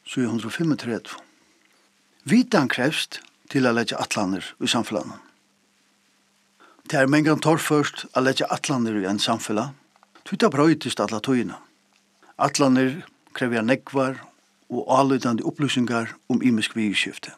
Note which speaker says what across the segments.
Speaker 1: 735. Vitan krevst til å legge atlander i samfunnet. Det er mengan torrførst å legge atlander i en samfunnet, tutta brøytist alla tøyina. Atlander krever nekvar og avlydande opplysningar imisk vieskifte.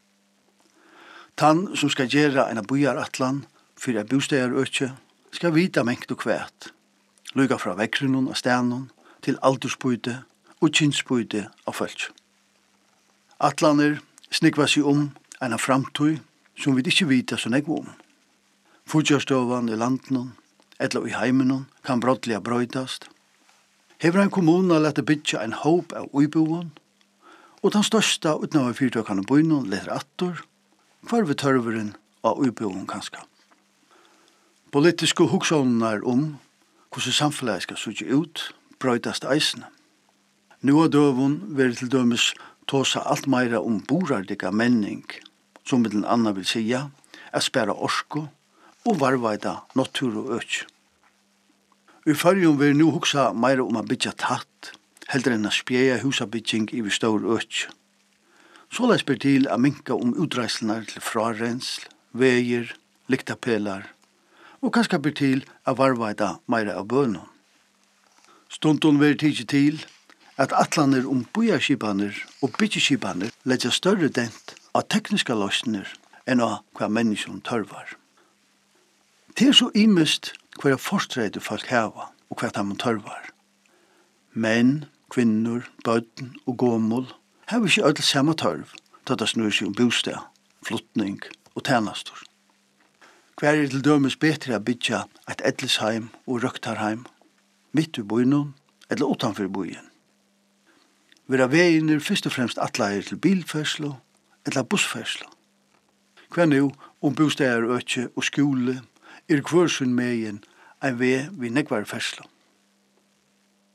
Speaker 1: Tann som skal gjøre en bujaratlan for en bostegarøkje skal vita mengt og kvært, lyga fra vekkrunnen av stenon til aldersbøyde og kynnsbøyde av folk. Atlaner snikva seg en framtøy som vi ikke vita så negv Fudjarstøvan i landen, eller i heimenon, kan brottelig brøydast. Hever en kommune lette bytja en håp av uiboen, og den største utnøver fyrtøkene bøynon letter attor, hver ved tørveren av uiboen kanska. Politiske hoksjoner hvordan samfunnet skal sutje ut, brøydast eisene. Nå av døven vil til dømes tåsa alt meira borardika menning, som med den andre vil sija, spæra orsko og varvaida natur og øk. I fyrjun vil nu hugsa meira a bytja tatt, heldre enn a spjeia husabytjing i stor øk. Såleis ber til a minka utreislenar til frarensl, veier, lyktapelar, og kanskje ber til a varvaida meira av bønum. Stundun vil tidsi til at atlaner bojarskipaner og bytjeskipaner leggja større dent av tekniska løsner enn av hva menneskjon tørvar. Det er så imest hva forstreide folk heva og hva de tørvar. Menn, kvinnor, bøtten og gåmål har ikke ødel samme tørv da det snur seg bostad, flytning og tjenastor. Hva til dømes betre å bytja et edlesheim og røktarheim, midt i bøynon eller utanfor bøyen. Vera veiner først og fremst atleier til bilferslo eller bussferslo. Hva nu bostader, økje og skole hver sin megin en vei vi nekvar ferslo.